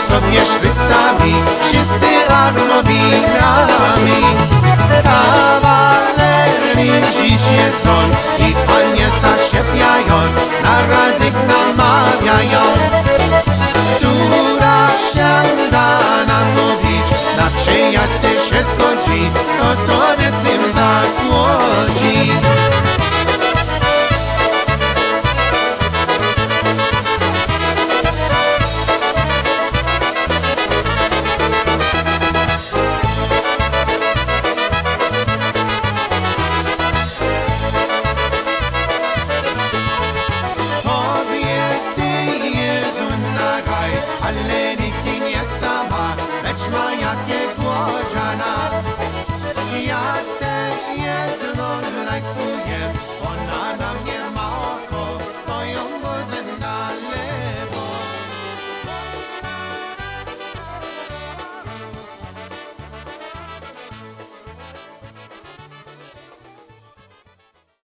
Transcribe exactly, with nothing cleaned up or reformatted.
sobie szwytami, wszyscy armowinami. Kawalerii dziś jedzą i panie zaszczepiają, na rady namawiają. Która się da nam mówić, na przyjazd się zgodzi, to sobie